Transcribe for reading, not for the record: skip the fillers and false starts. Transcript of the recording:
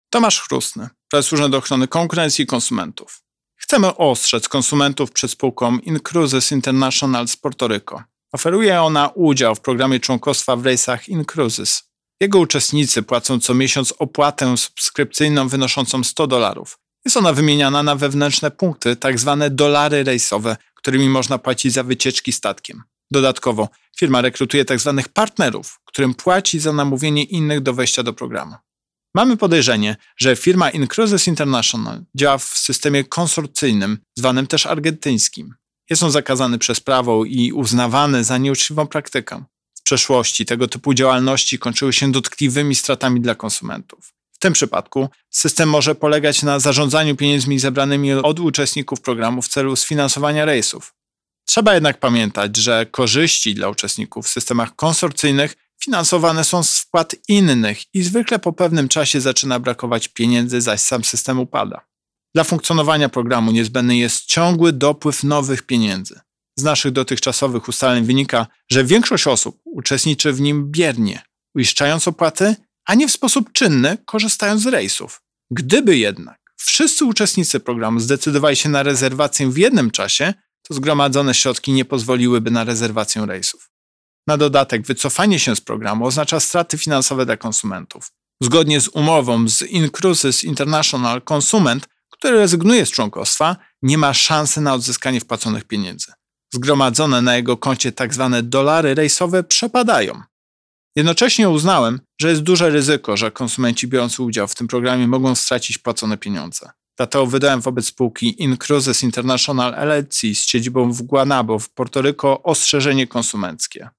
Tomasz Chrustny, prezes Urzędu Ochrony Konkurencji i Konsumentów. Chcemy ostrzec konsumentów przed spółką Incruises International z Porto Rico. Oferuje ona udział w programie członkostwa w rejsach Incruises. Jego uczestnicy płacą co miesiąc opłatę subskrypcyjną wynoszącą $100. Jest ona wymieniana na wewnętrzne punkty, tak zwane dolary rejsowe, którymi można płacić za wycieczki statkiem. Dodatkowo firma rekrutuje tak zwanych partnerów, którym płaci za namówienie innych do wejścia do programu. Mamy podejrzenie, że firma Incruises International działa w systemie konsorcyjnym, zwanym też argentyńskim. Jest on zakazany przez prawo i uznawany za nieuczciwą praktykę. W przeszłości tego typu działalności kończyły się dotkliwymi stratami dla konsumentów. W tym przypadku system może polegać na zarządzaniu pieniędzmi zebranymi od uczestników programu w celu sfinansowania rejsów. Trzeba jednak pamiętać, że korzyści dla uczestników w systemach konsorcyjnych finansowane są z wpłat innych i zwykle po pewnym czasie zaczyna brakować pieniędzy, zaś sam system upada. Dla funkcjonowania programu niezbędny jest ciągły dopływ nowych pieniędzy. Z naszych dotychczasowych ustaleń wynika, że większość osób uczestniczy w nim biernie, uiszczając opłaty, a nie w sposób czynny, korzystając z rejsów. Gdyby jednak wszyscy uczestnicy programu zdecydowali się na rezerwację w jednym czasie, to zgromadzone środki nie pozwoliłyby na rezerwację rejsów. Na dodatek wycofanie się z programu oznacza straty finansowe dla konsumentów. Zgodnie z umową z Incruises International, konsument, który rezygnuje z członkostwa, nie ma szansy na odzyskanie wpłaconych pieniędzy. Zgromadzone na jego koncie tzw. dolary rejsowe przepadają. Jednocześnie uznałem, że jest duże ryzyko, że konsumenci biorący udział w tym programie mogą stracić płacone pieniądze. Dlatego wydałem wobec spółki Incruises International LLC z siedzibą w Guaynabo w Porto Rico ostrzeżenie konsumenckie.